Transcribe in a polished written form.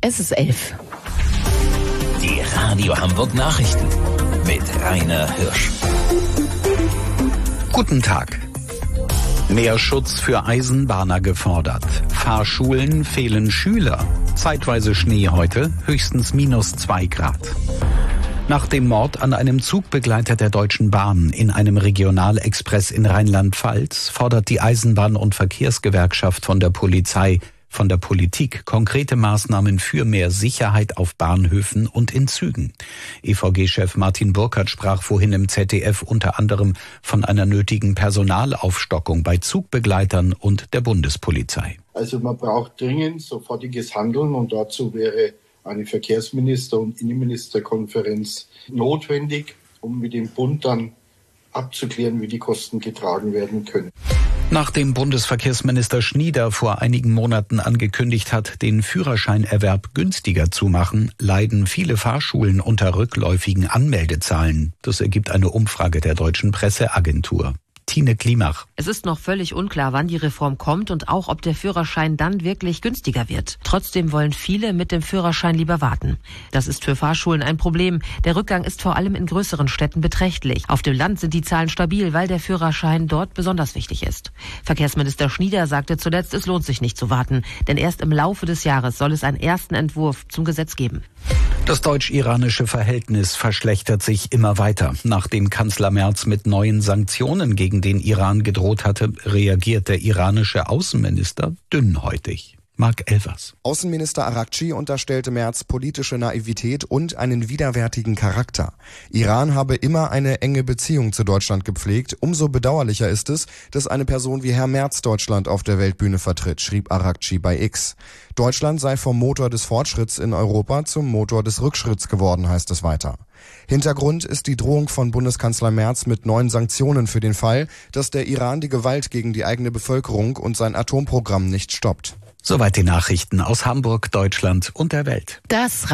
Es ist 11. Die Radio Hamburg Nachrichten mit Rainer Hirsch. Guten Tag. Mehr Schutz für Eisenbahner gefordert. Fahrschulen fehlen Schüler. Zeitweise Schnee heute, höchstens -2 Grad. Nach dem Mord an einem Zugbegleiter der Deutschen Bahn in einem Regionalexpress in Rheinland-Pfalz fordert die Eisenbahn- und Verkehrsgewerkschaft von der Polizei, von der Politik konkrete Maßnahmen für mehr Sicherheit auf Bahnhöfen und in Zügen. EVG-Chef Martin Burkhardt sprach vorhin im ZDF unter anderem von einer nötigen Personalaufstockung bei Zugbegleitern und der Bundespolizei. Also man braucht dringend sofortiges Handeln und dazu wäre eine Verkehrsminister- und Innenministerkonferenz notwendig, um mit dem Bund dann abzuklären, wie die Kosten getragen werden können. Nachdem Bundesverkehrsminister Schnieder vor einigen Monaten angekündigt hat, den Führerscheinerwerb günstiger zu machen, leiden viele Fahrschulen unter rückläufigen Anmeldezahlen. Das ergibt eine Umfrage der Deutschen Presseagentur. Tine Klimach. Es ist noch völlig unklar, wann die Reform kommt und auch, ob der Führerschein dann wirklich günstiger wird. Trotzdem wollen viele mit dem Führerschein lieber warten. Das ist für Fahrschulen ein Problem. Der Rückgang ist vor allem in größeren Städten beträchtlich. Auf dem Land sind die Zahlen stabil, weil der Führerschein dort besonders wichtig ist. Verkehrsminister Schnieder sagte zuletzt, es lohnt sich nicht zu warten, denn erst im Laufe des Jahres soll es einen ersten Entwurf zum Gesetz geben. Das deutsch-iranische Verhältnis verschlechtert sich immer weiter. Nachdem Kanzler Merz mit neuen Sanktionen gegen den Iran gedroht hatte, reagiert der iranische Außenminister dünnhäutig. Marc Elvers. Außenminister Arakci unterstellte Merz politische Naivität und einen widerwärtigen Charakter. Iran habe immer eine enge Beziehung zu Deutschland gepflegt. Umso bedauerlicher ist es, dass eine Person wie Herr Merz Deutschland auf der Weltbühne vertritt, schrieb Arakci bei X. Deutschland sei vom Motor des Fortschritts in Europa zum Motor des Rückschritts geworden, heißt es weiter. Hintergrund ist die Drohung von Bundeskanzler Merz mit neuen Sanktionen für den Fall, dass der Iran die Gewalt gegen die eigene Bevölkerung und sein Atomprogramm nicht stoppt. Soweit die Nachrichten aus Hamburg, Deutschland und der Welt. Das